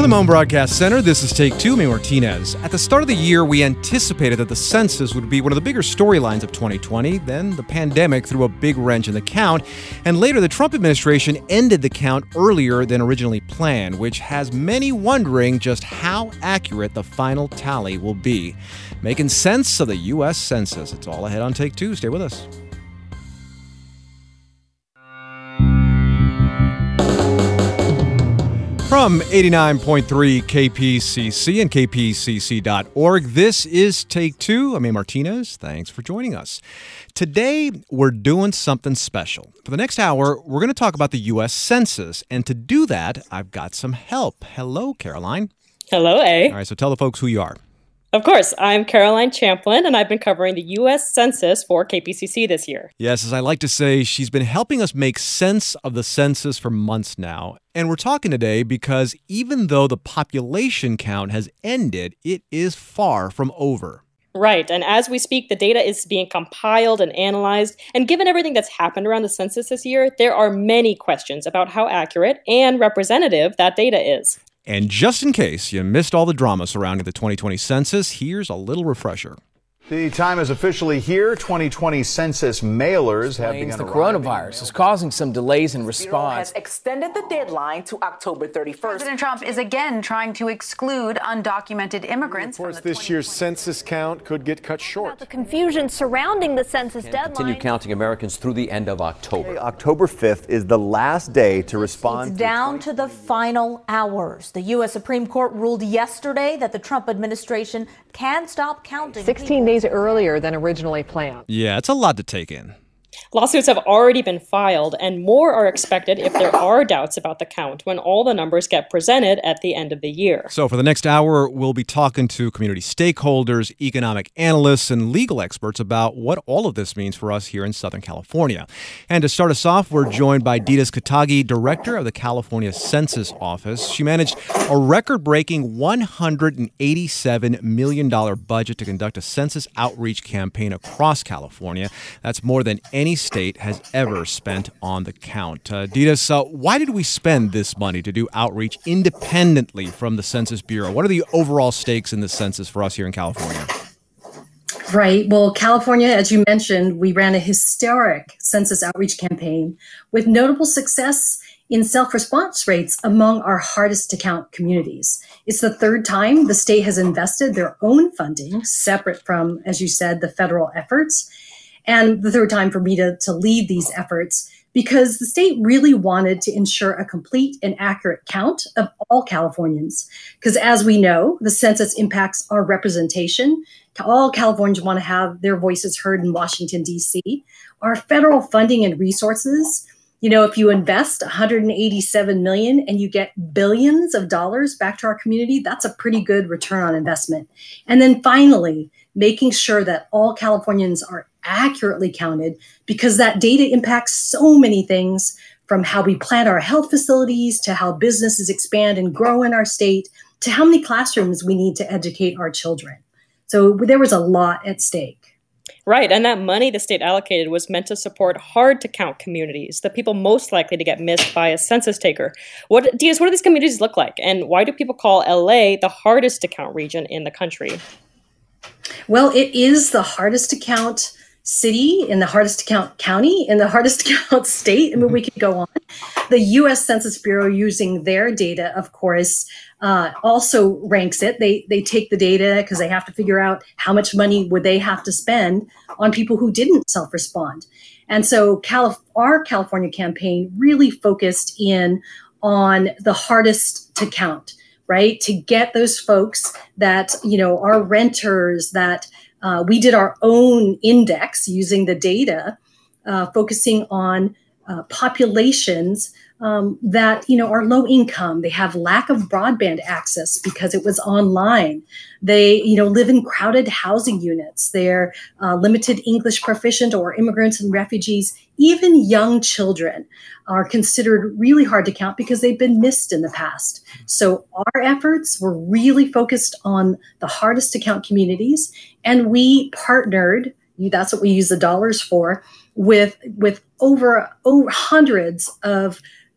From the Moan Broadcast Center, this is Take Two. May Martinez. At the start of the year, we anticipated that the census would be one of the bigger storylines of 2020. Then the pandemic threw a big wrench in the count. And later, the Trump administration ended the count earlier than originally planned, which has many wondering just how accurate the final tally will be. Making sense of the U.S. Census. It's all ahead on Take Two. Stay with us. From 89.3 KPCC and kpcc.org, this is Take Two. I'm A. Martinez. Thanks for joining us. Today, we're doing something special. For the next hour, we're going to talk about the U.S. Census. And to do that, I've got some help. Hello, Caroline. Hello, A. All right, so tell the folks who you are. Of course, I'm Caroline Champlin, and I've been covering the U.S. Census for KPCC this year. Yes, as I like to say, she's been helping us make sense of the census for months now. And we're talking today because even though the population count has ended, it is far from over. Right, and as we speak, the data is being compiled and analyzed, and given everything that's happened around the census this year, there are many questions about how accurate and representative that data is. And just in case you missed all the drama surrounding the 2020 census, here's a little refresher. The time is officially here. 2020 census mailers have begun the coronavirus is causing some delays in response. Has extended the deadline to October 31st. President Trump is again trying to exclude undocumented immigrants. Of course, this year's census count could get cut short. The confusion surrounding the census deadline. Continue counting Americans through the end of October. October 5th is the last day to respond. It's down to the final hours. The U.S. Supreme Court ruled yesterday that the Trump administration can stop counting. 16 days earlier than originally planned. Yeah, it's a lot to take in. Lawsuits have already been filed, and more are expected if there are doubts about the count when all the numbers get presented at the end of the year. So for the next hour, we'll be talking to community stakeholders, economic analysts, and legal experts about what all of this means for us here in Southern California. And to start us off, we're joined by Didas Katagi, director of the California Census Office. She managed a record-breaking $187 million budget to conduct a census outreach campaign across California. That's more than any state has ever spent on the count. Didas, why did we spend this money to do outreach independently from the Census Bureau? What are the overall stakes in the census for us here in California? Right. Well, California, as you mentioned, we ran a historic census outreach campaign with notable success in self-response rates among our hardest to count communities. It's the third time the state has invested their own funding, separate from, as you said, the federal efforts. And the third time for me to lead these efforts, because the state really wanted to ensure a complete and accurate count of all Californians. Because as we know, the census impacts our representation. All Californians want to have their voices heard in Washington, D.C. Our federal funding and resources, you know, if you invest $187 million and you get billions of dollars back to our community, that's a pretty good return on investment. And then finally, making sure that all Californians are accurately counted, because that data impacts so many things, from how we plan our health facilities to how businesses expand and grow in our state to how many classrooms we need to educate our children. So there was a lot at stake. Right, and that money the state allocated was meant to support hard-to-count communities, the people most likely to get missed by a census taker. Diaz, what do these communities look like, and why do people call LA the hardest-to-count region in the country? Well, it is the hardest to count city, in the hardest to count county, in the hardest to count state. I mean, we could go on. The U.S. Census Bureau, using their data, of course, also ranks it. They take the data because they have to figure out how much money would they have to spend on people who didn't self-respond. And so our California campaign really focused in on the hardest to count, right? To get those folks that, you know, are renters, that we did our own index using the data, focusing on populations that, you know, are low income. They have lack of broadband access because it was online. They, you know, live in crowded housing units. They're limited English proficient, or immigrants and refugees. Even young children are considered really hard to count because they've been missed in the past. So our efforts were really focused on the hardest to count communities, and we partnered, that's what we use the dollars for, with over hundreds of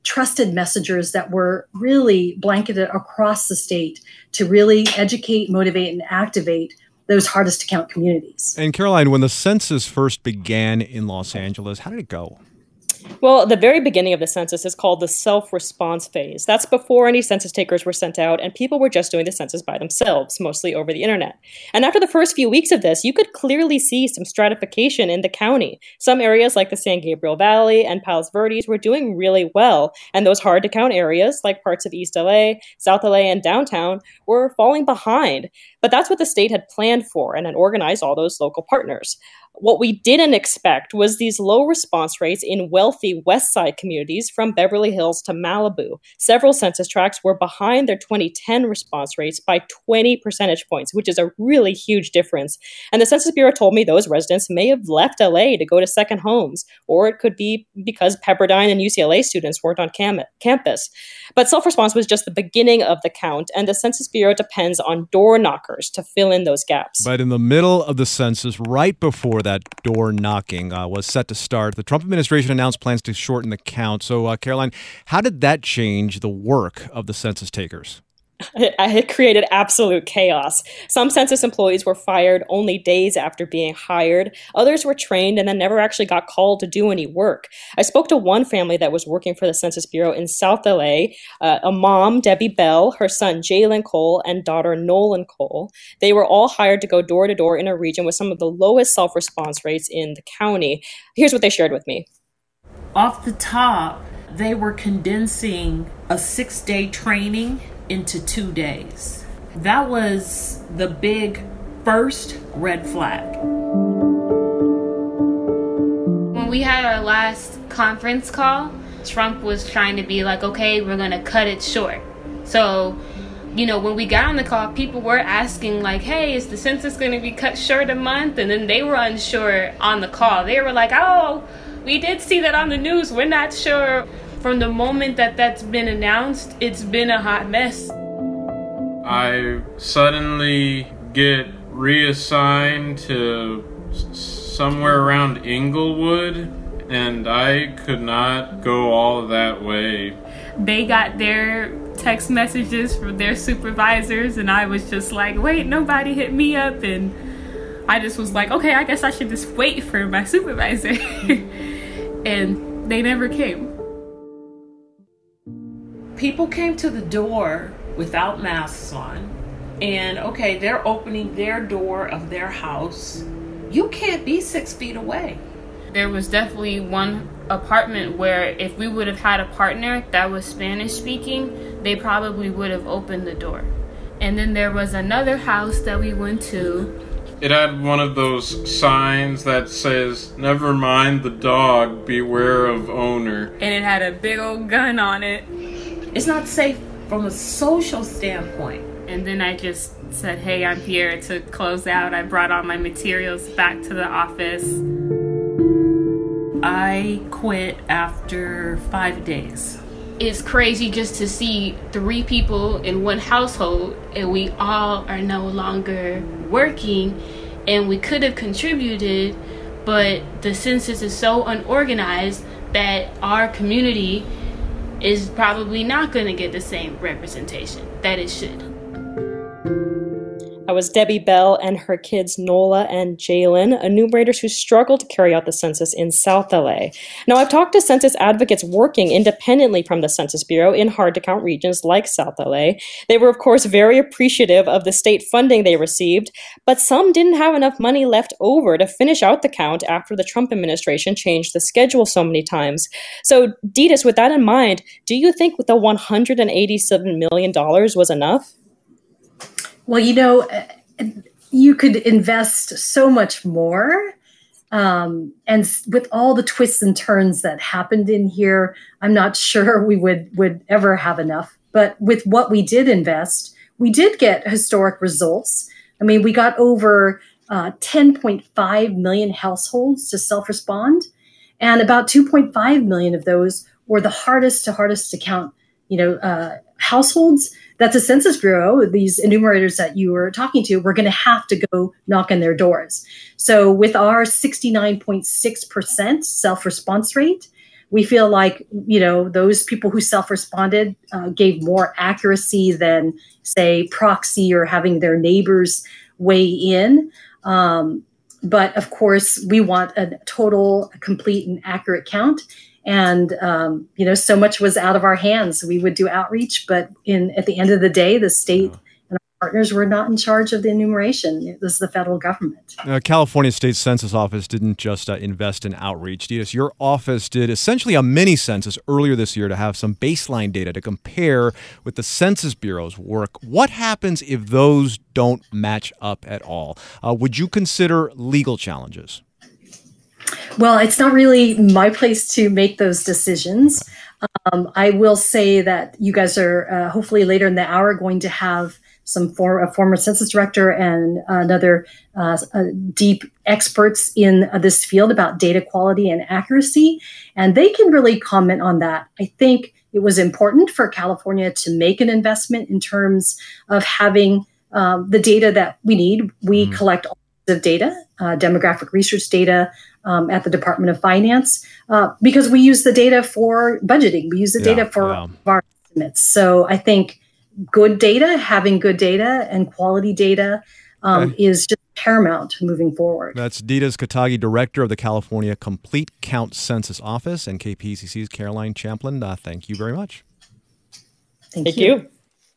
trusted messengers that were really blanketed across the state to really educate, motivate, and activate those hardest to count communities. And Caroline, when the census first began in Los Angeles, how did it go? Well, the very beginning of the census is called the self-response phase. That's before any census takers were sent out, and people were just doing the census by themselves, mostly over the internet. And after the first few weeks of this, you could clearly see some stratification in the county. Some areas like the San Gabriel Valley and Palos Verdes were doing really well, and those hard-to-count areas, like parts of East LA, South LA, and downtown, were falling behind. But that's what the state had planned for and had organized all those local partners. What we didn't expect was these low response rates in wealthy West Side communities from Beverly Hills to Malibu. Several census tracts were behind their 2010 response rates by 20 percentage points, which is a really huge difference. And the Census Bureau told me those residents may have left LA to go to second homes, or it could be because Pepperdine and UCLA students weren't on campus. But self-response was just the beginning of the count, and the Census Bureau depends on door knockers to fill in those gaps. But in the middle of the census, right before that door knocking was set to start, the Trump administration announced plans to shorten the count. So, Caroline, how did that change the work of the census takers? It created absolute chaos. Some census employees were fired only days after being hired. Others were trained and then never actually got called to do any work. I spoke to one family that was working for the Census Bureau in South LA, a mom, Debbie Bell, her son, Jalen Cole, and daughter, Nolan Cole. They were all hired to go door to door in a region with some of the lowest self-response rates in the county. Here's what they shared with me. Off the top, they were condensing a 6-day training into 2 days. That was the big first red flag. When we had our last conference call, Trump was trying to be like, okay, we're gonna cut it short. So, when we got on the call, people were asking like, hey, is the census gonna be cut short a month? And then they were unsure on the call. They were like, oh, we did see that on the news, we're not sure. From the moment that that's been announced, it's been a hot mess. I suddenly get reassigned to somewhere around Inglewood, and I could not go all that way. They got their text messages from their supervisors, and I was just like, wait, nobody hit me up. And I just was like, okay, I guess I should just wait for my supervisor. And they never came. People came to the door without masks on, and okay, they're opening their door of their house. You can't be 6 feet away. There was definitely one apartment where if we would have had a partner that was Spanish speaking, they probably would have opened the door. And then there was another house that we went to. It had one of those signs that says, never mind the dog, beware of owner. And it had a big old gun on it. It's not safe from a social standpoint. And then I just said, hey, I'm here to close out. I brought all my materials back to the office. I quit after 5 days. It's crazy just to see 3 people in one household and we all are no longer working, and we could have contributed, but the census is so unorganized that our community is probably not going to get the same representation that it should. That was Debbie Bell and her kids Nola and Jalen, enumerators who struggled to carry out the census in South LA. Now, I've talked to census advocates working independently from the Census Bureau in hard-to-count regions like South LA. They were, of course, very appreciative of the state funding they received, but some didn't have enough money left over to finish out the count after the Trump administration changed the schedule so many times. So, Ditas, with that in mind, do you think the $187 million was enough? Well, you could invest so much more. And with all the twists and turns that happened in here, I'm not sure we would ever have enough. But with what we did invest, we did get historic results. I mean, we got over 10.5 million households to self-respond, and about 2.5 million of those were the hardest to count, households that the Census Bureau, these enumerators that you were talking to, were going to have to go knock on their doors. So with our 69.6% self-response rate, we feel like, those people who self-responded gave more accuracy than, say, proxy or having their neighbors weigh in. But of course, we want a total, complete, and accurate count. And, so much was out of our hands. We would do outreach, but at the end of the day, the state and our partners were not in charge of the enumeration. It was the federal government. California State Census Office didn't just invest in outreach. Didas, your office did essentially a mini census earlier this year to have some baseline data to compare with the Census Bureau's work. What happens if those don't match up at all? Would you consider legal challenges? Well, it's not really my place to make those decisions. I will say that you guys are hopefully later in the hour going to have a former census director and another deep experts in this field about data quality and accuracy, and they can really comment on that. I think it was important for California to make an investment in terms of having the data that we need. We collect all kinds of data, demographic research data, at the Department of Finance, because we use the data for budgeting. We use the data for our estimates. So I think having good data and quality data is just paramount moving forward. That's Didas Katagi, Director of the California Complete Count Census Office, and KPCC's Caroline Champlin. Thank you very much. Thank you.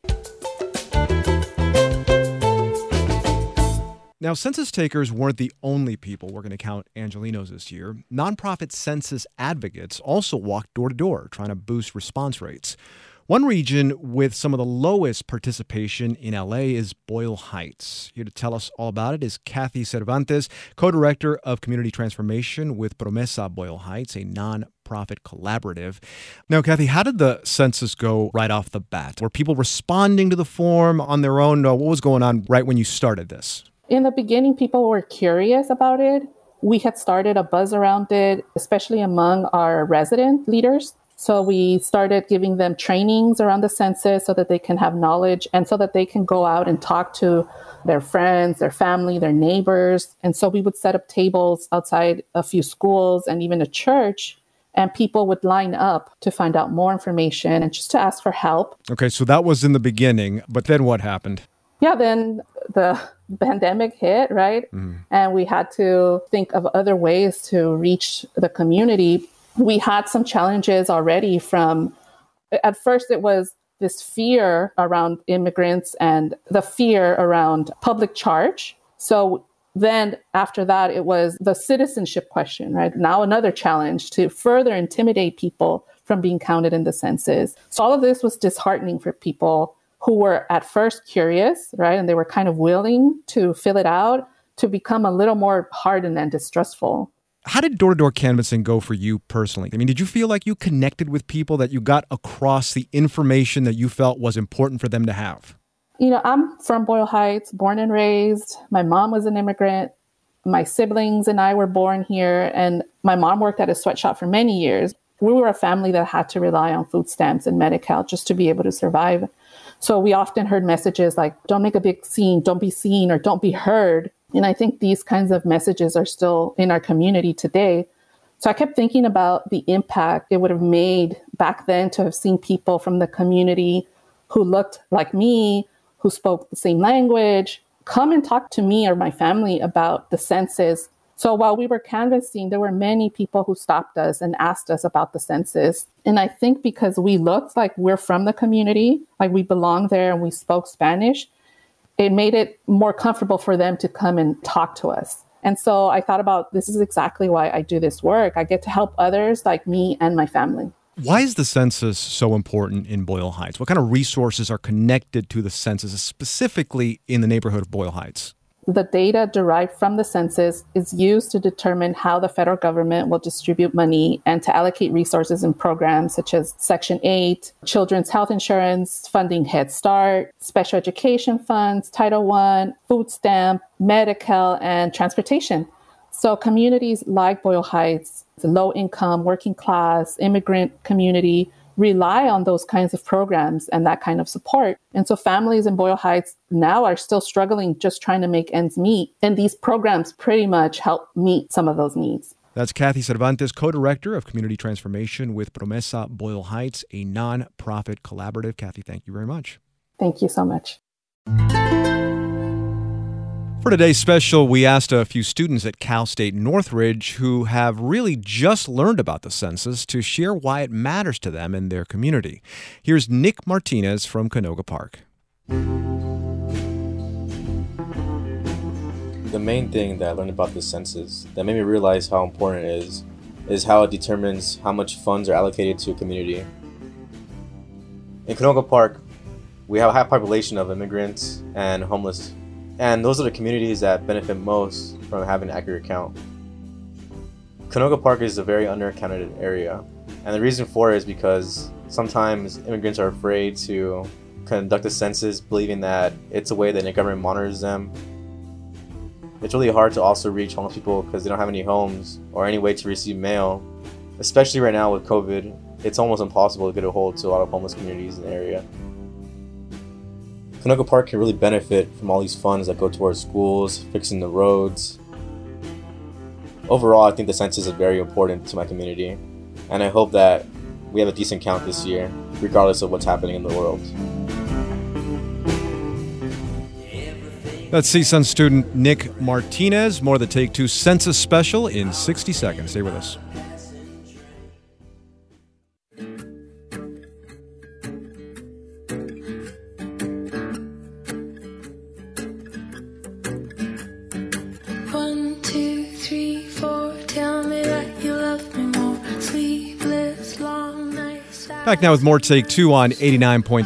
Now, census takers weren't the only people working to count Angelenos this year. Nonprofit census advocates also walked door to door trying to boost response rates. One region with some of the lowest participation in LA is Boyle Heights. Here to tell us all about it is Kathy Cervantes, co-director of community transformation with Promesa Boyle Heights, a nonprofit collaborative. Now, Kathy, how did the census go right off the bat? Were people responding to the form on their own? What was going on right when you started this? In the beginning, people were curious about it. We had started a buzz around it, especially among our resident leaders. So we started giving them trainings around the census so that they can have knowledge and so that they can go out and talk to their friends, their family, their neighbors. And so we would set up tables outside a few schools and even a church, and people would line up to find out more information and just to ask for help. Okay, so that was in the beginning, but then what happened? Yeah, then the pandemic hit, right? And we had to think of other ways to reach the community. We had some challenges already from, at first it was this fear around immigrants and the fear around public charge. So then after that, it was the citizenship question, right? Now another challenge to further intimidate people from being counted in the census. So all of this was disheartening for people who were at first curious, right? And they were kind of willing to fill it out, to become a little more hardened and distrustful. How did door-to-door canvassing go for you personally? I mean, did you feel like you connected with people, that you got across the information that you felt was important for them to have? I'm from Boyle Heights, born and raised. My mom was an immigrant. My siblings and I were born here, and my mom worked at a sweatshop for many years. We were a family that had to rely on food stamps and Medi-Cal just to be able to survive. So we often heard messages like, don't make a big scene, don't be seen, or don't be heard. And I think these kinds of messages are still in our community today. So I kept thinking about the impact it would have made back then to have seen people from the community who looked like me, who spoke the same language, come and talk to me or my family about the census. So while we were canvassing, there were many people who stopped us and asked us about the census. And I think because we looked like we're from the community, like we belong there and we spoke Spanish, it made it more comfortable for them to come and talk to us. And so I thought about, this is exactly why I do this work. I get to help others like me and my family. Why is the census so important in Boyle Heights? What kind of resources are connected to the census, specifically in the neighborhood of Boyle Heights? The data derived from the census is used to determine how the federal government will distribute money and to allocate resources in programs such as Section 8, children's health insurance, funding Head Start, special education funds, Title I, food stamp, Medi-Cal, and transportation. So communities like Boyle Heights, the low income, working class, immigrant community, rely on those kinds of programs and that kind of support. And so families in Boyle Heights now are still struggling, just trying to make ends meet. And these programs pretty much help meet some of those needs. That's Kathy Cervantes, co-director of Community Transformation with Promesa Boyle Heights, a nonprofit collaborative. Kathy, thank you very much. Thank you so much. For today's special, we asked a few students at Cal State Northridge who have really just learned about the census to share why it matters to them and their community. Here's Nick Martinez from Canoga Park. The main thing that I learned about the census that made me realize how important it is how it determines how much funds are allocated to a community. In Canoga Park, we have a high population of immigrants and homeless, and those are the communities that benefit most from having an accurate count. Canoga Park is a very undercounted area, and the reason for it is because sometimes immigrants are afraid to conduct a census, believing that it's a way that the government monitors them. It's really hard to also reach homeless people because they don't have any homes or any way to receive mail. Especially right now with COVID, it's almost impossible to get a hold to a lot of homeless communities in the area. Canoga Park can really benefit from all these funds that go towards schools, fixing the roads. Overall, I think the census is very important to my community, and I hope that we have a decent count this year, regardless of what's happening in the world. That's CSUN student Nick Martinez. More of the Take Two Census Special in 60 seconds. Stay with us. Back now with more Take Two on 89.3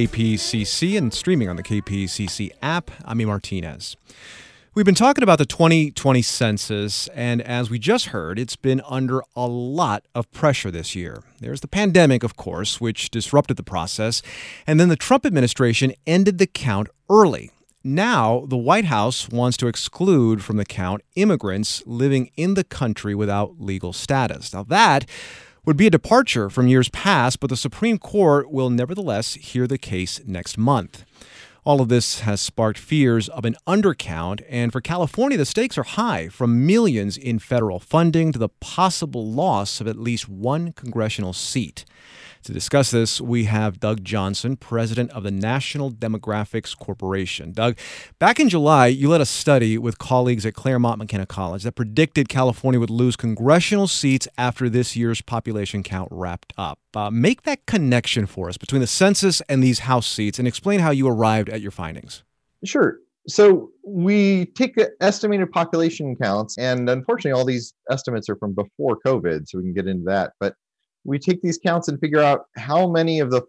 KPCC and streaming on the KPCC app. I'm E. Martinez. We've been talking about the 2020 census, and as we just heard, it's been under a lot of pressure this year. There's the pandemic, of course, which disrupted the process, and then the Trump administration ended the count early. Now, the White House wants to exclude from the count immigrants living in the country without legal status. Now, that would be a departure from years past, but the Supreme Court will nevertheless hear the case next month. All of this has sparked fears of an undercount, and for California, the stakes are high, from millions in federal funding to the possible loss of at least one congressional seat. To discuss this, we have Doug Johnson, president of the National Demographics Corporation. Doug, back in July, you led a study with colleagues at Claremont McKenna College that predicted California would lose congressional seats after this year's population count wrapped up. Make that connection for us between the census and these House seats and explain how you arrived at your findings. Sure. So we take estimated population counts, and unfortunately, all these estimates are from before COVID, so we can get into that. But we take these counts and figure out how many of the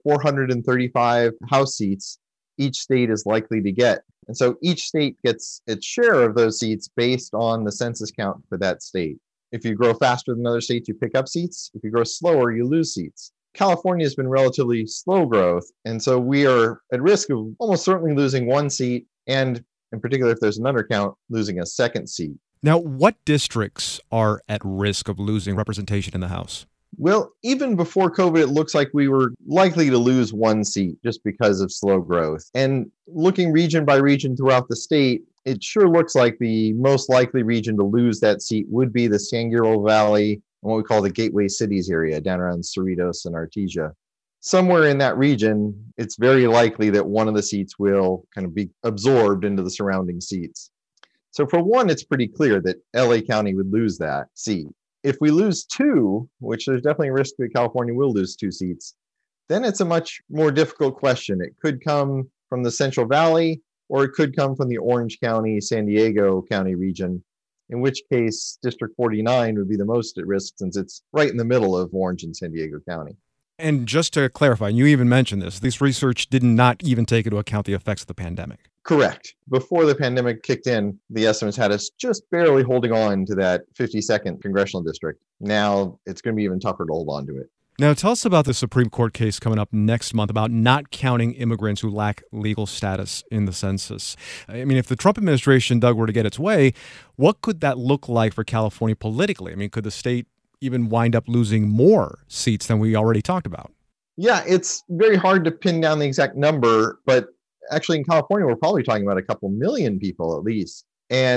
435 House seats each state is likely to get. And so each state gets its share of those seats based on the census count for that state. If you grow faster than other states, you pick up seats. If you grow slower, you lose seats. California has been relatively slow growth, and so we are at risk of almost certainly losing one seat, and in particular, if there's an undercount, losing a second seat. Now, what districts are at risk of losing representation in the House? Well, even before COVID, it looks like we were likely to lose one seat just because of slow growth. And looking region by region throughout the state, it sure looks like the most likely region to lose that seat would be the San Gabriel Valley and what we call the Gateway Cities area, down around Cerritos and Artesia. Somewhere in that region, it's very likely that one of the seats will kind of be absorbed into the surrounding seats. So for one, it's pretty clear that LA County would lose that seat. If we lose two, which there's definitely a risk that California will lose two seats, then it's a much more difficult question. It could come from the Central Valley, or it could come from the Orange County, San Diego County region, in which case District 49 would be the most at risk since it's right in the middle of Orange and San Diego County. And just to clarify, you even mentioned this research did not even take into account the effects of the pandemic. Correct. Before the pandemic kicked in, the estimates had us just barely holding on to that 52nd congressional district. Now it's going to be even tougher to hold on to it. Now, tell us about the Supreme Court case coming up next month about not counting immigrants who lack legal status in the census. I mean, if the Trump administration, Doug, were to get its way, what could that look like for California politically? I mean, could the state even wind up losing more seats than we already talked about? Yeah, it's very hard to pin down the exact number, but actually in California, we're probably talking about a couple million people at least. And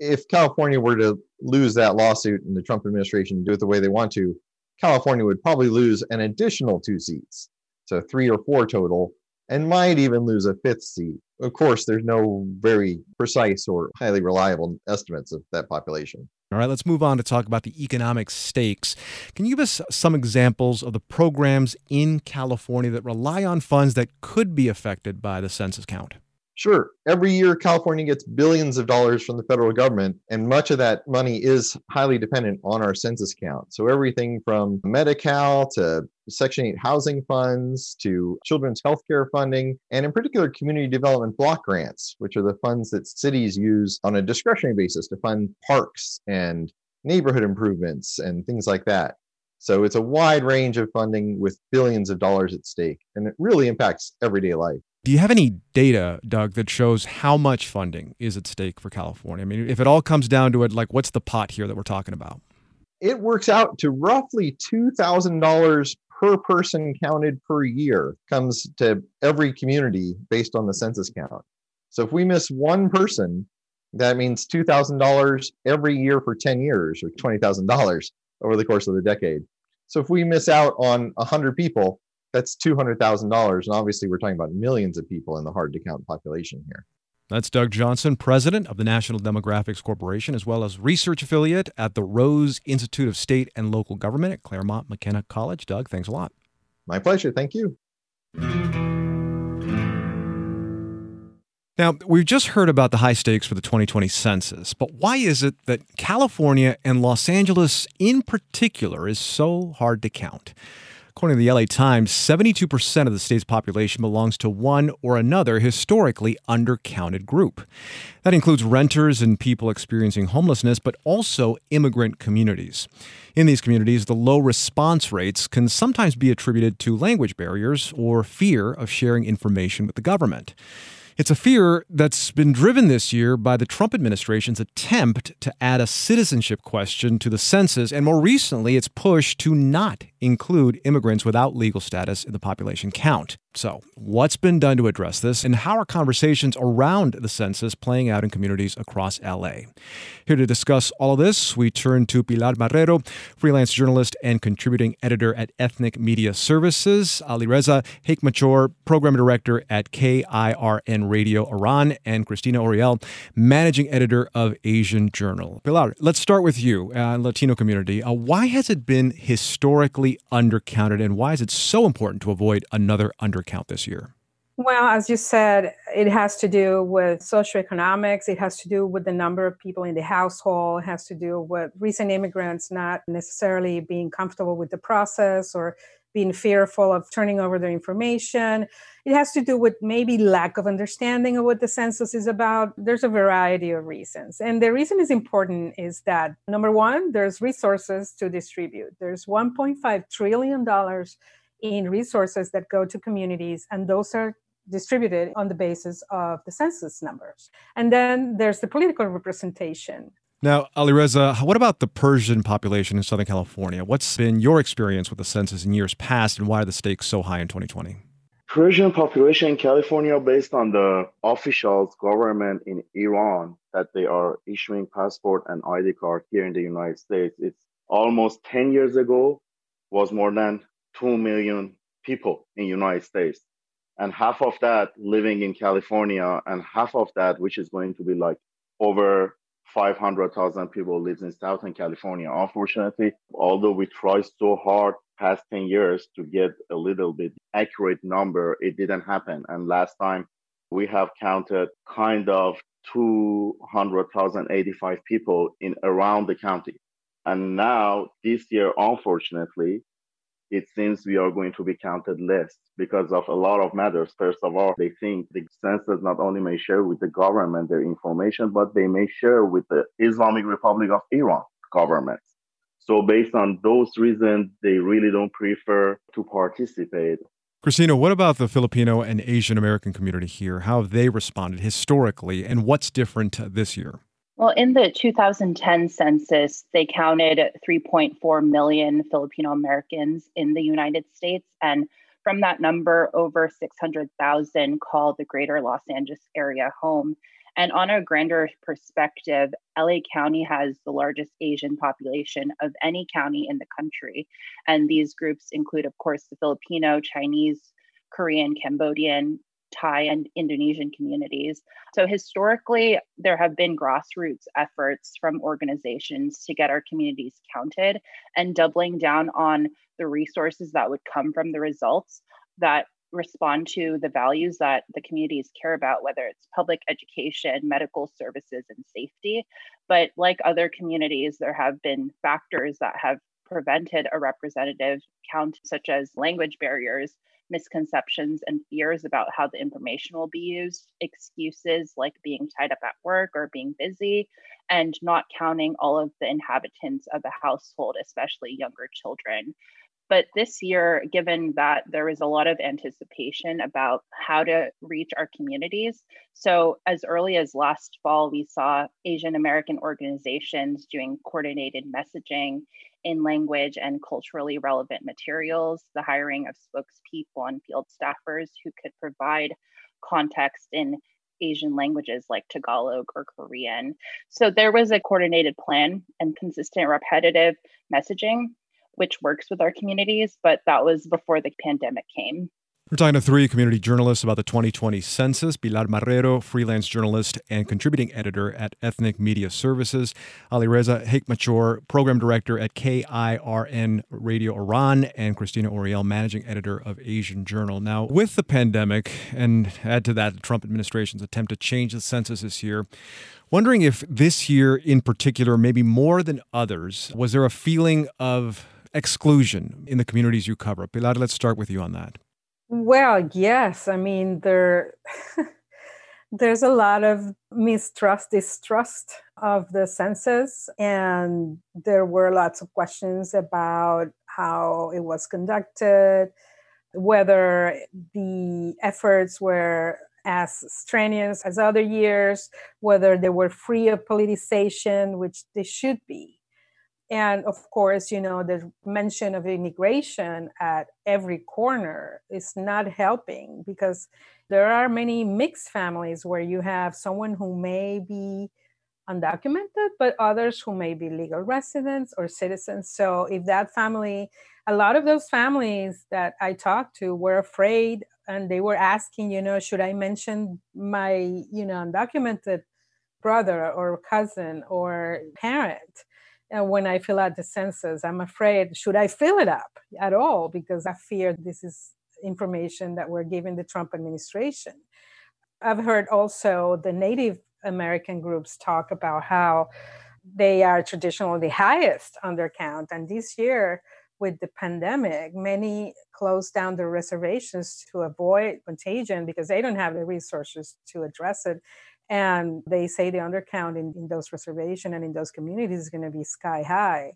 if California were to lose that lawsuit and the Trump administration do it the way they want to, California would probably lose an additional 2 seats, so 3 or 4 total, and might even lose a 5th seat. Of course, there's no very precise or highly reliable estimates of that population. All right, let's move on to talk about the economic stakes. Can you give us some examples of the programs in California that rely on funds that could be affected by the census count? Sure. Every year, California gets billions of dollars from the federal government, and much of that money is highly dependent on our census count. So everything from Medi-Cal to Section 8 housing funds to children's health care funding, and in particular, community development block grants, which are the funds that cities use on a discretionary basis to fund parks and neighborhood improvements and things like that. So it's a wide range of funding with billions of dollars at stake, and it really impacts everyday life. Do you have any data, Doug, that shows how much funding is at stake for California? I mean, if it all comes down to it, like what's the pot here that we're talking about? It works out to roughly $2,000 per person counted per year comes to every community based on the census count. So if we miss one person, that means $2,000 every year for 10 years or $20,000 over the course of the decade. So if we miss out on 100 people, that's $200,000. And obviously, we're talking about millions of people in the hard-to-count population here. That's Doug Johnson, president of the National Demographics Corporation, as well as research affiliate at the Rose Institute of State and Local Government at Claremont McKenna College. Doug, thanks a lot. My pleasure. Thank you. Now, we've just heard about the high stakes for the 2020 census, but why is it that California and Los Angeles in particular is so hard to count? According to the LA Times, 72% of the state's population belongs to one or another historically undercounted group. That includes renters and people experiencing homelessness, but also immigrant communities. In these communities, the low response rates can sometimes be attributed to language barriers or fear of sharing information with the government. It's a fear that's been driven this year by the Trump administration's attempt to add a citizenship question to the census, and more recently, its push to not include immigrants without legal status in the population count. So, what's been done to address this, and how are conversations around the census playing out in communities across LA? Here to discuss all of this, we turn to Pilar Marrero, freelance journalist and contributing editor at Ethnic Media Services, Alireza Hekmachour, program director at KIRN Radio Iran, and Christina Oriel, managing editor of Asian Journal. Pilar, let's start with you, Latino community. Why has it been historically undercounted, and why is it so important to avoid another undercount this year? Well, as you said, it has to do with socioeconomics. It has to do with the number of people in the household. It has to do with recent immigrants not necessarily being comfortable with the process or being fearful of turning over their information. It has to do with maybe lack of understanding of what the census is about. There's a variety of reasons. And the reason is important is that, number one, there's resources to distribute. There's $1.5 trillion in resources that go to communities, and those are distributed on the basis of the census numbers. And then there's the political representation. Now, Alireza, what about the Persian population in Southern California? What's been your experience with the census in years past, and why are the stakes so high in 2020? Persian population in California, based on the officials, government in Iran, that they are issuing passport and ID card here in the United States, it's almost 10 years ago, was more than 2 million people in the United States. And half of that living in California, and half of that, which is going to be like over 500,000 people lives in Southern California. Unfortunately, although we tried so hard past 10 years to get a little bit accurate number, it didn't happen. And last time we have counted kind of 200,085 people in around the county. And now this year, unfortunately, it seems we are going to be counted less because of a lot of matters. First of all, they think the census not only may share with the government their information, but they may share with the Islamic Republic of Iran government. So based on those reasons, they really don't prefer to participate. Christina, what about the Filipino and Asian American community here? How have they responded historically, and what's different this year? Well, in the 2010 census, they counted 3.4 million Filipino Americans in the United States. And from that number, over 600,000 called the greater Los Angeles area home. And on a grander perspective, LA County has the largest Asian population of any county in the country. And these groups include, of course, the Filipino, Chinese, Korean, Cambodian, Thai, and Indonesian communities. So historically, there have been grassroots efforts from organizations to get our communities counted, and doubling down on the resources that would come from the results that respond to the values that the communities care about, whether it's public education, medical services, and safety. But like other communities, there have been factors that have prevented a representative count, such as language barriers, misconceptions and fears about how the information will be used, excuses like being tied up at work or being busy, and not counting all of the inhabitants of a household, especially younger children. But this year, given that there was a lot of anticipation about how to reach our communities, so as early as last fall, we saw Asian American organizations doing coordinated messaging in language and culturally relevant materials, the hiring of spokespeople and field staffers who could provide context in Asian languages like Tagalog or Korean. So there was a coordinated plan and consistent repetitive messaging, which works with our communities, but that was before the pandemic came. We're talking to three community journalists about the 2020 census: Pilar Marrero, freelance journalist and contributing editor at Ethnic Media Services; Alireza Hekmachour, program director at KIRN Radio Iran; and Christina Oriel, managing editor of Asian Journal. Now, with the pandemic, and add to that the Trump administration's attempt to change the census this year, wondering if this year in particular, maybe more than others, was there a feeling of exclusion in the communities you cover? Pilar, let's start with you on that. Well, yes. I mean, there's a lot of mistrust, distrust of the census, and there were lots of questions about how it was conducted, whether the efforts were as strenuous as other years, whether they were free of politicization, which they should be. And of course, the mention of immigration at every corner is not helping, because there are many mixed families where you have someone who may be undocumented, but others who may be legal residents or citizens. So if that family, a lot of those families that I talked to were afraid, and they were asking, should I mention my, undocumented brother or cousin or parent? And when I fill out the census, I'm afraid, should I fill it up at all? Because I fear this is information that we're giving the Trump administration. I've heard also the Native American groups talk about how they are traditionally the highest on their count. And this year, with the pandemic, many closed down their reservations to avoid contagion because they don't have the resources to address it. And they say the undercount in those reservations and in those communities is going to be sky high.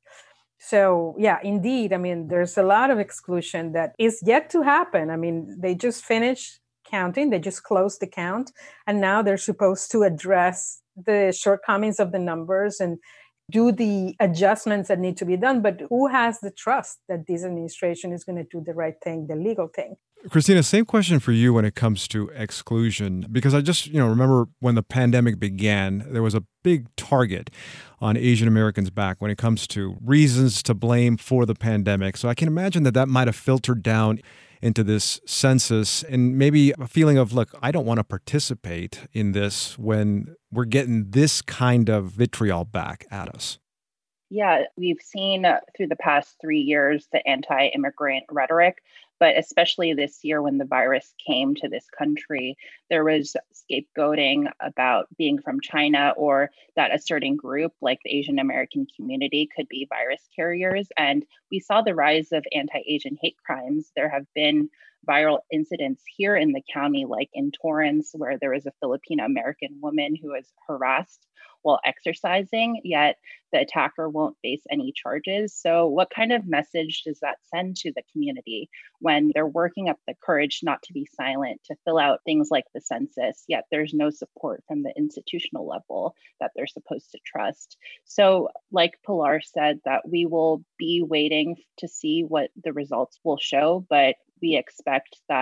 So, yeah, indeed, I mean, there's a lot of exclusion that is yet to happen. I mean, they just finished counting, they just closed the count, and now they're supposed to address the shortcomings of the numbers and do the adjustments that need to be done. But who has the trust that this administration is going to do the right thing, the legal thing? Christina, same question for you when it comes to exclusion, because I just, remember when the pandemic began, there was a big target on Asian Americans' back when it comes to reasons to blame for the pandemic. So I can imagine that might have filtered down into this census, and maybe a feeling of, look, I don't want to participate in this when we're getting this kind of vitriol back at us. Yeah, we've seen through the past 3 years the anti-immigrant rhetoric, but especially this year when the virus came to this country, there was scapegoating about being from China, or that a certain group like the Asian American community could be virus carriers. And we saw the rise of anti-Asian hate crimes. There have been viral incidents here in the county, like in Torrance, where there was a Filipino American woman who was harassed while exercising, yet the attacker won't face any charges. So what kind of message does that send to the community when they're working up the courage not to be silent, to fill out things like the census, yet there's no support from the institutional level that they're supposed to trust? So like Pilar said, that we will be waiting to see what the results will show, but we expect that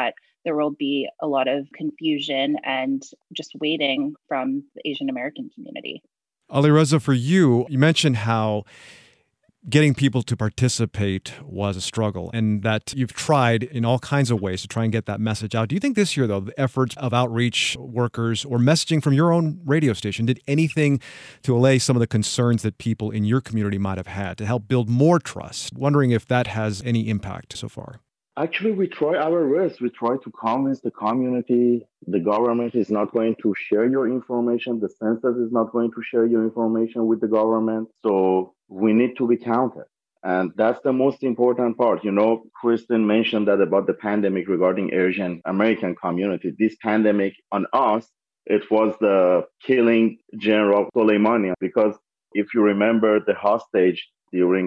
there will be a lot of confusion and just waiting from the Asian American community. Alireza, for you, you mentioned how getting people to participate was a struggle and that you've tried in all kinds of ways to try and get that message out. Do you think this year, though, the efforts of outreach workers or messaging from your own radio station did anything to allay some of the concerns that people in your community might have had to help build more trust? Wondering if that has any impact so far. Actually, we try our best. We try to convince the community. The government is not going to share your information. The census is not going to share your information with the government. So we need to be counted. And that's the most important part. You know, Kristen mentioned that about the pandemic regarding Asian American community. This pandemic on us, it was the killing General Soleimani. Because if you remember the hostage during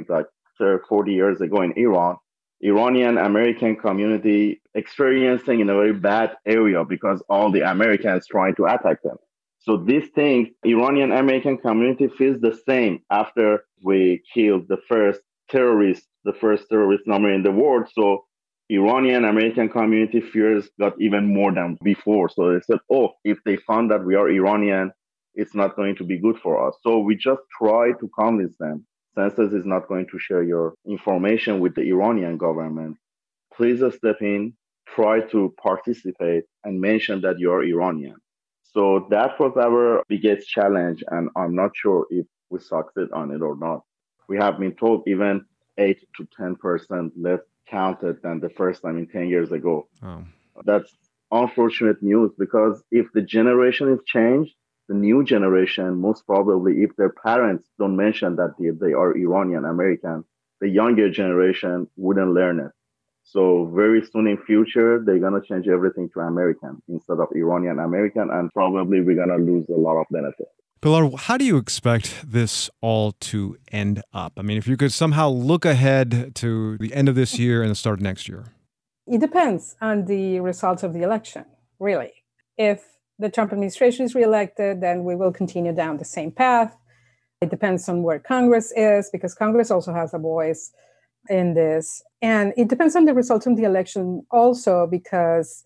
40 years ago in Iran, Iranian American community experiencing in a very bad area because all the Americans trying to attack them. So these things, Iranian American community feels the same after we killed the first terrorist number in the world. So Iranian American community fears got even more than before. So they said, if they found that we are Iranian, it's not going to be good for us. So we just try to convince them. Census is not going to share your information with the Iranian government. Please step in, try to participate, and mention that you are Iranian. So that was our biggest challenge, and I'm not sure if we succeed on it or not. We have been told even 8 to 10% less counted than the first time in 10 years ago. Oh. That's unfortunate news because if the generation is changed, the new generation, most probably, if their parents don't mention that they are Iranian American, the younger generation wouldn't learn it. So very soon in future, they're going to change everything to American instead of Iranian American, and probably we're going to lose a lot of benefit. Pilar, how do you expect this all to end up? I mean, if you could somehow look ahead to the end of this year and the start of next year. It depends on the results of the election, really. If the Trump administration is reelected, then we will continue down the same path. It depends on where Congress is, because Congress also has a voice in this. And it depends on the results of the election also, because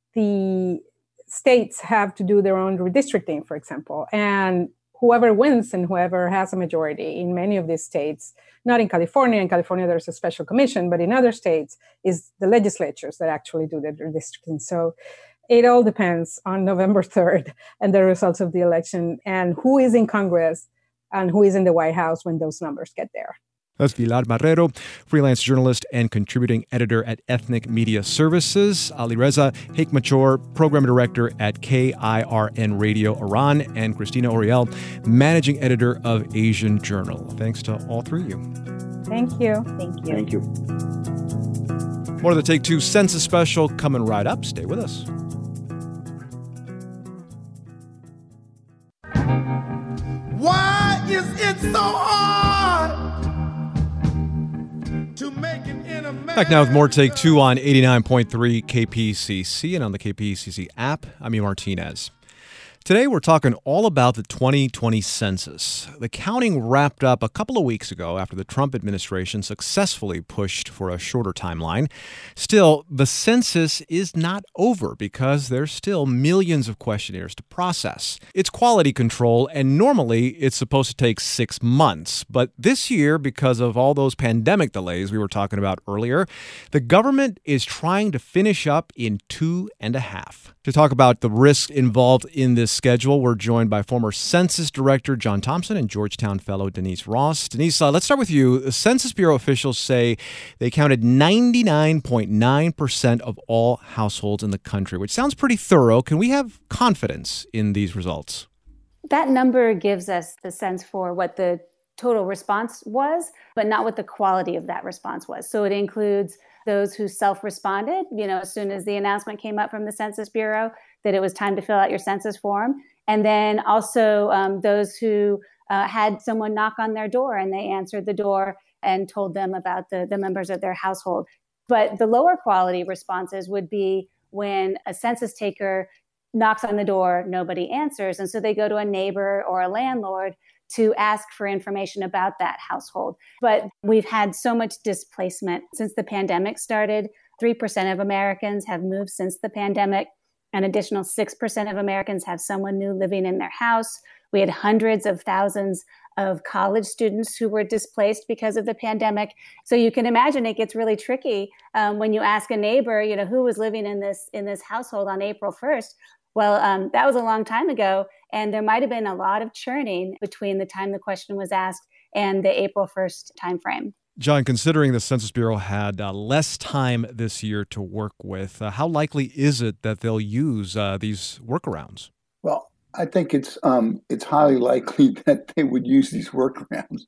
the states have to do their own redistricting, for example. And whoever wins and whoever has a majority in many of these states, not in California. In California, there's a special commission, but in other states, is the legislatures that actually do the redistricting. So it all depends on November 3rd and the results of the election and who is in Congress and who is in the White House when those numbers get there. That's Pilar Marrero, freelance journalist and contributing editor at Ethnic Media Services. Alireza Hekmachour, program director at KIRN Radio Iran, and Christina Oriel, managing editor of Asian Journal. Thanks to all three of you. Thank you. Thank you. Thank you. More of the Take Two Census Special coming right up. Stay with us. Why is it so hard to make it in America? Back now with more Take Two on 89.3 KPCC and on the KPCC app. I'm Ian Martinez. Today, we're talking all about the 2020 census. The counting wrapped up a couple of weeks ago after the Trump administration successfully pushed for a shorter timeline. Still, the census is not over because there's still millions of questionnaires to process. It's quality control, and normally it's supposed to take 6 months. But this year, because of all those pandemic delays we were talking about earlier, the government is trying to finish up in 2.5. To talk about the risks involved in this schedule, we're joined by former Census Director John Thompson and Georgetown Fellow Denise Ross. Denise, let's start with you. The Census Bureau officials say they counted 99.9% of all households in the country, which sounds pretty thorough. Can we have confidence in these results? That number gives us the sense for what the total response was, but not what the quality of that response was. So it includes those who self-responded, as soon as the announcement came up from the Census Bureau that it was time to fill out your census form. And then also those who had someone knock on their door and they answered the door and told them about the members of their household. But the lower quality responses would be when a census taker knocks on the door, nobody answers. And so they go to a neighbor or a landlord to ask for information about that household. But we've had so much displacement since the pandemic started. 3% of Americans have moved since the pandemic. An additional 6% of Americans have someone new living in their house. We had hundreds of thousands of college students who were displaced because of the pandemic. So you can imagine it gets really tricky when you ask a neighbor, who was living in this household on April 1st. Well, that was a long time ago, and there might have been a lot of churning between the time the question was asked and the April 1st timeframe. John, considering the Census Bureau had less time this year to work with, how likely is it that they'll use these workarounds? Well, I think it's highly likely that they would use these workarounds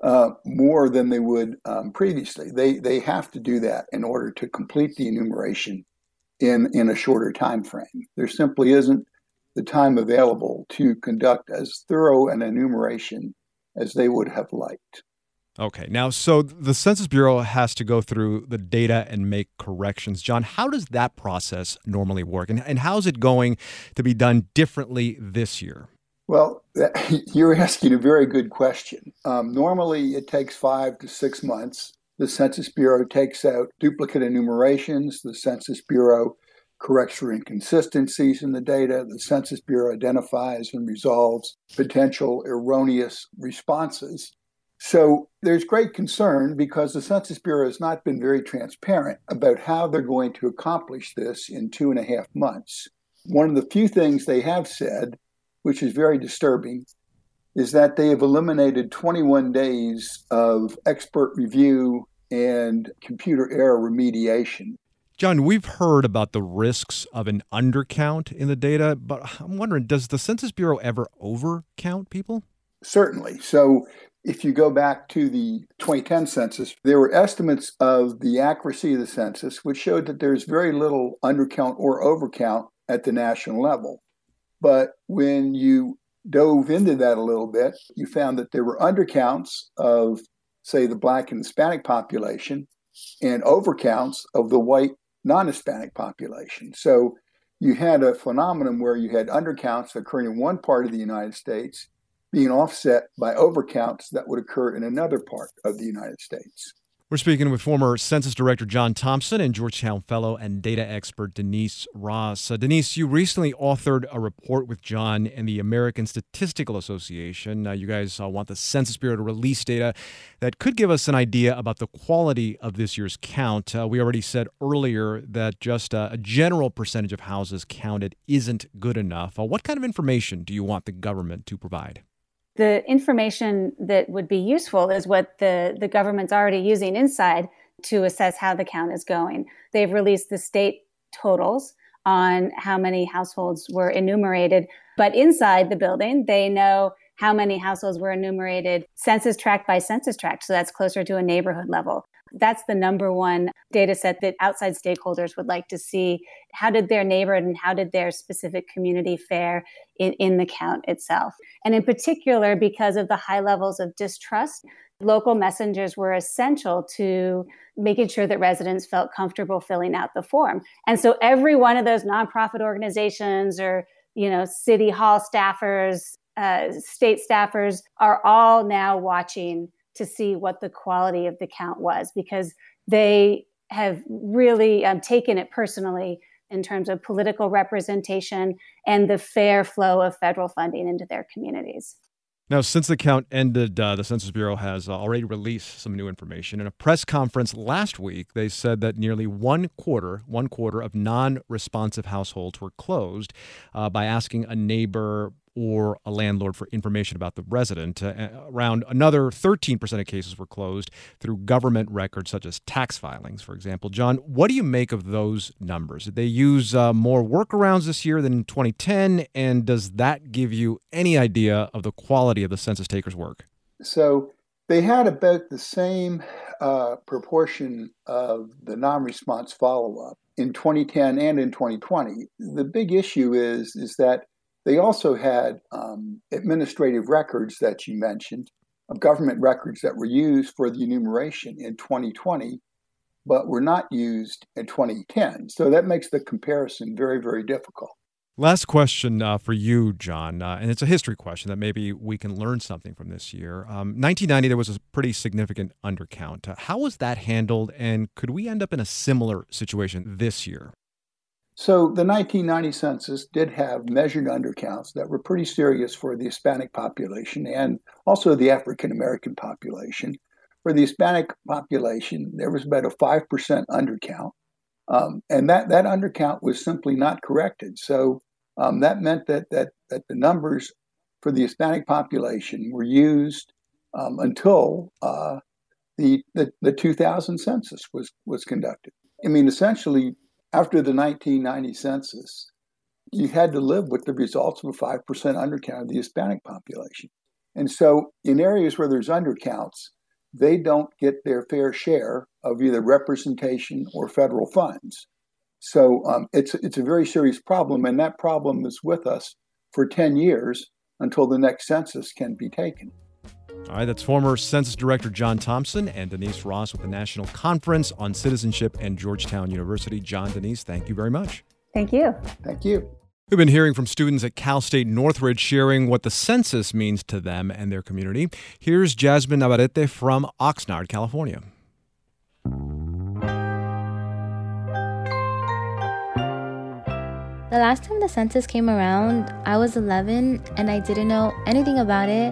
more than they would previously. They have to do that in order to complete the enumeration in a shorter time frame. There simply isn't the time available to conduct as thorough an enumeration as they would have liked. Okay. Now, so the Census Bureau has to go through the data and make corrections. John, how does that process normally work? And how is it going to be done differently this year? Well, you're asking a very good question. Normally, it takes 5 to 6 months. The Census Bureau takes out duplicate enumerations. The Census Bureau corrects for inconsistencies in the data. The Census Bureau identifies and resolves potential erroneous responses. So there's great concern because the Census Bureau has not been very transparent about how they're going to accomplish this in 2.5 months. One of the few things they have said, which is very disturbing, is that they have eliminated 21 days of expert review and computer error remediation. John, we've heard about the risks of an undercount in the data, but I'm wondering, does the Census Bureau ever overcount people? Certainly. So if you go back to the 2010 census, there were estimates of the accuracy of the census, which showed that there's very little undercount or overcount at the national level. But when you dove into that a little bit, you found that there were undercounts of, say, the Black and Hispanic population and overcounts of the white non-Hispanic population. So you had a phenomenon where you had undercounts occurring in one part of the United States being offset by overcounts that would occur in another part of the United States. We're speaking with former Census Director John Thompson and Georgetown Fellow and data expert Denise Ross. Denise, you recently authored a report with John and the American Statistical Association. You guys want the Census Bureau to release data that could give us an idea about the quality of this year's count. We already said earlier that just a general percentage of houses counted isn't good enough. What kind of information do you want the government to provide? The information that would be useful is what the government's already using inside to assess how the count is going. They've released the state totals on how many households were enumerated, but inside the building, they know how many households were enumerated census tract by census tract. So that's closer to a neighborhood level. That's the number one data set that outside stakeholders would like to see. How did their neighborhood and how did their specific community fare in the count itself? And in particular, because of the high levels of distrust, local messengers were essential to making sure that residents felt comfortable filling out the form. And so every one of those nonprofit organizations or, city hall staffers, state staffers are all now watching to see what the quality of the count was, because they have really taken it personally in terms of political representation and the fair flow of federal funding into their communities. Now, since the count ended, the Census Bureau has already released some new information. In a press conference last week, they said that nearly one quarter of non-responsive households were closed by asking a neighbor or a landlord for information about the resident. Around another 13% of cases were closed through government records such as tax filings, for example. John, what do you make of those numbers? Did they use more workarounds this year than in 2010? And does that give you any idea of the quality of the census takers' work? So they had about the same proportion of the non-response follow-up in 2010 and in 2020. The big issue is that they also had administrative records that you mentioned, government records that were used for the enumeration in 2020, but were not used in 2010. So that makes the comparison very, very difficult. Last question for you, John, and it's a history question that maybe we can learn something from this year. 1990, there was a pretty significant undercount. How was that handled, and could we end up in a similar situation this year? So the 1990 census did have measured undercounts that were pretty serious for the Hispanic population and also the African American population. For the Hispanic population, there was about a 5% undercount, and that undercount was simply not corrected. So that meant that the numbers for the Hispanic population were used until the 2000 census was conducted. I mean, essentially, after the 1990 census, you had to live with the results of a 5% undercount of the Hispanic population. And so in areas where there's undercounts, they don't get their fair share of either representation or federal funds. So it's a very serious problem, and that problem is with us for 10 years until the next census can be taken. All right, that's former Census Director John Thompson and Denise Ross with the National Conference on Citizenship and Georgetown University. John, Denise, thank you very much. Thank you. Thank you. We've been hearing from students at Cal State Northridge sharing what the census means to them and their community. Here's Jasmine Navarrete from Oxnard, California. The last time the census came around, I was 11 and I didn't know anything about it.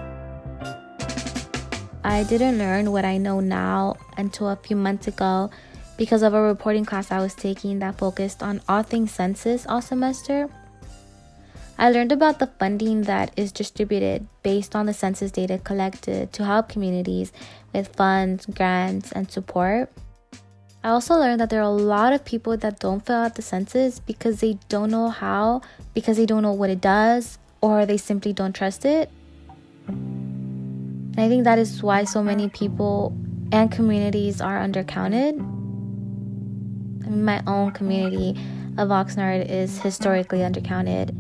I didn't learn what I know now until a few months ago because of a reporting class I was taking that focused on all things census all semester. I learned about the funding that is distributed based on the census data collected to help communities with funds, grants, and support. I also learned that there are a lot of people that don't fill out the census because they don't know how, because they don't know what it does, or they simply don't trust it. And I think that is why so many people and communities are undercounted. I mean, my own community of Oxnard is historically undercounted.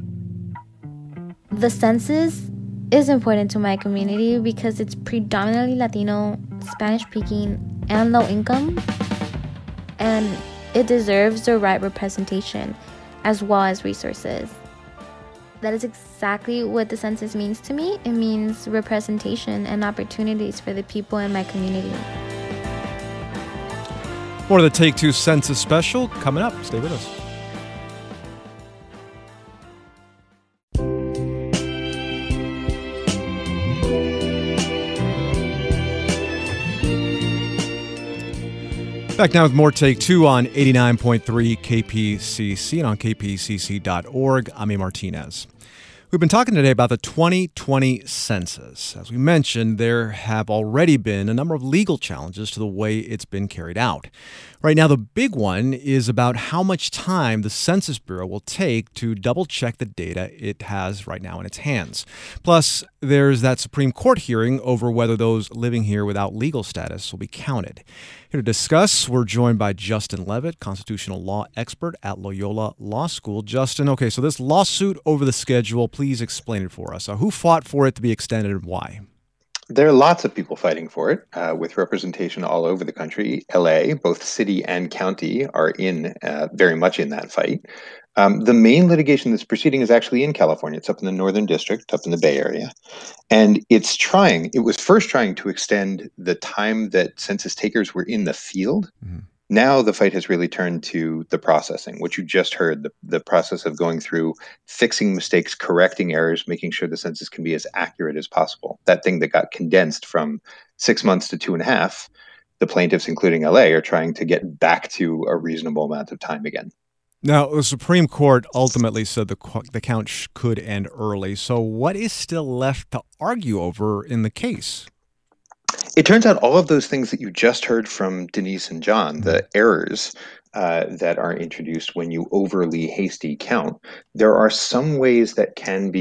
The census is important to my community because it's predominantly Latino, Spanish-speaking, and low income. And it deserves the right representation as well as resources. That is exactly what the census means to me. It means representation and opportunities for the people in my community. More of the Take Two Census Special coming up. Stay with us. Back now with more Take Two on 89.3 KPCC and on kpcc.org. I'm A. Martinez. We've been talking today about the 2020 census. As we mentioned, there have already been a number of legal challenges to the way it's been carried out. Right now, the big one is about how much time the Census Bureau will take to double-check the data it has right now in its hands. Plus, there's that Supreme Court hearing over whether those living here without legal status will be counted. Here to discuss, we're joined by Justin Levitt, constitutional law expert at Loyola Law School. Justin, okay, so this lawsuit over the schedule, please explain it for us. Who fought for it to be extended and why? There are lots of people fighting for it, with representation all over the country. LA, both city and county, are very much in that fight. The main litigation that's proceeding is actually in California. It's up in the Northern District, up in the Bay Area. And it was first trying to extend the time that census takers were in the field. Mm-hmm. Now the fight has really turned to the processing, which you just heard, the process of going through, fixing mistakes, correcting errors, making sure the census can be as accurate as possible. That thing that got condensed from 6 months to 2.5, the plaintiffs, including LA, are trying to get back to a reasonable amount of time again. Now, the Supreme Court ultimately said the count could end early. So what is still left to argue over in the case? It turns out all of those things that you just heard from Denise and John, the errors that are introduced when you overly hasty count, there are some ways that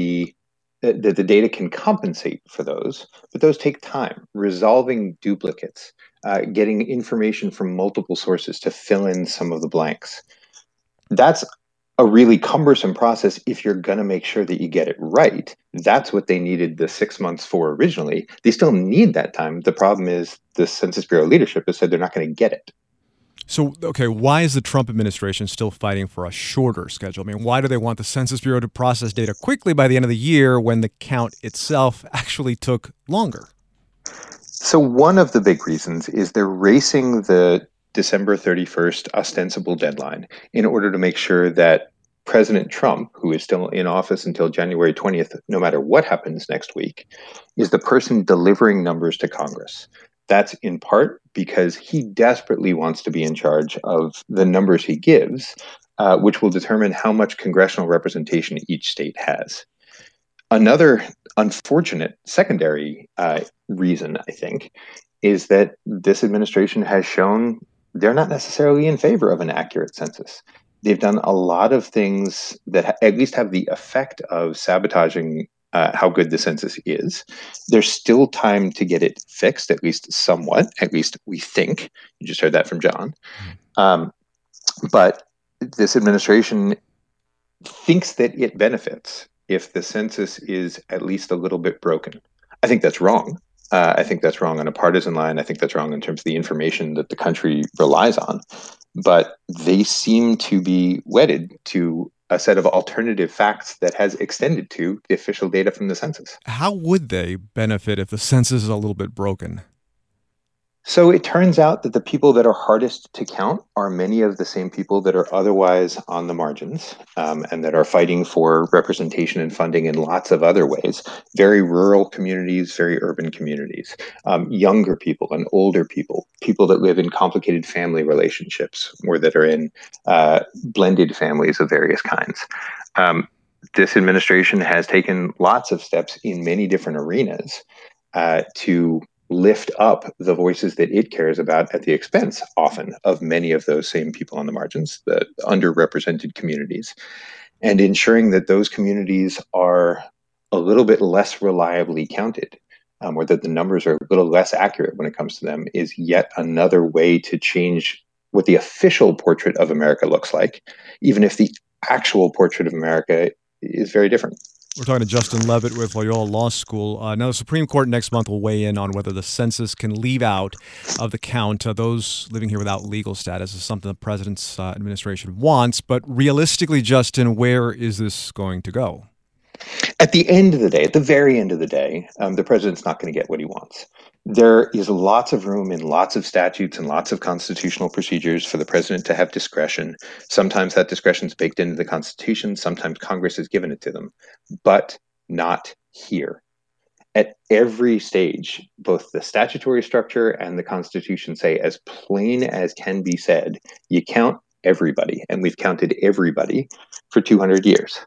that the data can compensate for those, but those take time. Resolving duplicates, getting information from multiple sources to fill in some of the blanks. That's a really cumbersome process if you're going to make sure that you get it right. That's what they needed the 6 months for originally. They still need that time. The problem is the Census Bureau leadership has said they're not going to get it. So, okay, why is the Trump administration still fighting for a shorter schedule? I mean, why do they want the Census Bureau to process data quickly by the end of the year when the count itself actually took longer? So one of the big reasons is they're racing the December 31st ostensible deadline in order to make sure that President Trump, who is still in office until January 20th, no matter what happens next week, is the person delivering numbers to Congress. That's in part because he desperately wants to be in charge of the numbers he gives, which will determine how much congressional representation each state has. Another unfortunate secondary reason, I think, is that this administration has shown they're not necessarily in favor of an accurate census. They've done a lot of things that at least have the effect of sabotaging how good the census is. There's still time to get it fixed, at least somewhat, at least we think. You just heard that from John. But this administration thinks that it benefits if the census is at least a little bit broken. I think that's wrong. I think that's wrong on a partisan line. I think that's wrong in terms of the information that the country relies on. But they seem to be wedded to a set of alternative facts that has extended to the official data from the census. How would they benefit if the census is a little bit broken? So it turns out that the people that are hardest to count are many of the same people that are otherwise on the margins and that are fighting for representation and funding in lots of other ways. Very rural communities, very urban communities, younger people and older people, people that live in complicated family relationships or that are in blended families of various kinds. This administration has taken lots of steps in many different arenas to lift up the voices that it cares about at the expense, often, of many of those same people on the margins, the underrepresented communities, and ensuring that those communities are a little bit less reliably counted, or that the numbers are a little less accurate when it comes to them, is yet another way to change what the official portrait of America looks like, even if the actual portrait of America is very different. We're talking to Justin Levitt with Loyola Law School. Now, the Supreme Court next month will weigh in on whether the census can leave out of the count those living here without legal status. Is something the president's administration wants. But realistically, Justin, where is this going to go? At the end of the day, at the very end of the day, the president's not going to get what he wants. There is lots of room in lots of statutes and lots of constitutional procedures for the president to have discretion. Sometimes that discretion is baked into the Constitution. Sometimes Congress has given it to them, but not here. At every stage, both the statutory structure and the Constitution say, as plain as can be said, you count everybody, and we've counted everybody for 200 years.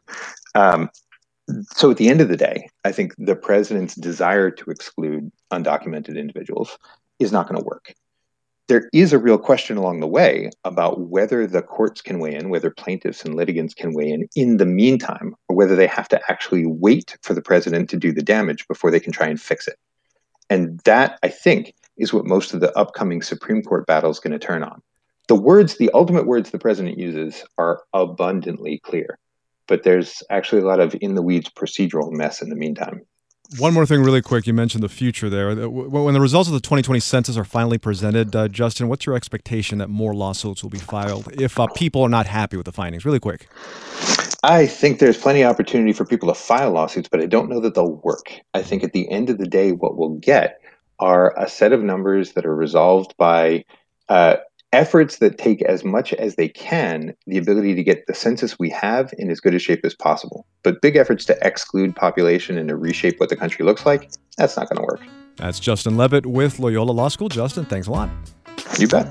So at the end of the day, I think the president's desire to exclude undocumented individuals is not going to work. There is a real question along the way about whether the courts can weigh in, whether plaintiffs and litigants can weigh in the meantime, or whether they have to actually wait for the president to do the damage before they can try and fix it. And that, I think, is what most of the upcoming Supreme Court battle is going to turn on. The ultimate words the president uses are abundantly clear. But there's actually a lot of in-the-weeds procedural mess in the meantime. One more thing really quick. You mentioned the future there. When the results of the 2020 census are finally presented, Justin, what's your expectation that more lawsuits will be filed if people are not happy with the findings? Really quick. I think there's plenty of opportunity for people to file lawsuits, but I don't know that they'll work. I think at the end of the day, what we'll get are a set of numbers that are resolved by efforts that take as much as they can the ability to get the census we have in as good a shape as possible. But big efforts to exclude population and to reshape what the country looks like, that's not going to work. That's Justin Levitt with Loyola Law School. Justin, thanks a lot. You bet.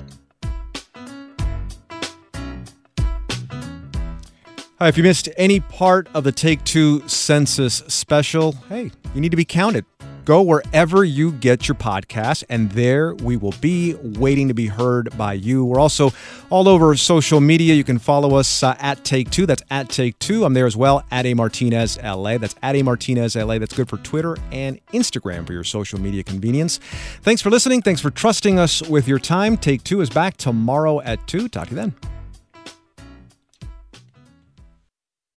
Hi, if you missed any part of the Take Two Census special, hey, you need to be counted. Go wherever you get your podcasts, and there we will be waiting to be heard by you. We're also all over social media. You can follow us at Take Two. That's at Take Two. I'm there as well, at A Martinez LA. That's at A Martinez LA. That's good for Twitter and Instagram for your social media convenience. Thanks for listening. Thanks for trusting us with your time. Take Two is back tomorrow at 2. Talk to you then.